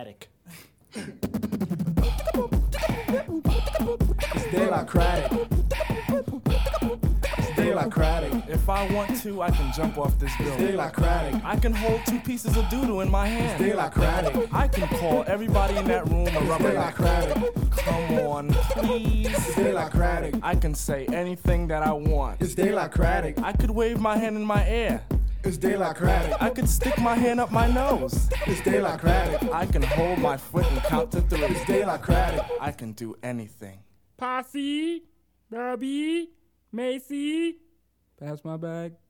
Craddock. It's Democratic. It's Democratic. If I want to, I can jump off this It's building. Democratic. I can hold 2 pieces of doodle in my It's hand. Democratic. I can call everybody in that room a It's rubberneck. Democratic. Come on, please. It's Democratic. I can say anything that I want. It's Democratic. I could wave my hand in my air. It's Democratic. I could stick my hand up my nose. It's Democratic. I can hold my foot and count to 3. It's Democratic. I can do anything. Posse, Bobby, Macy, pass my bag.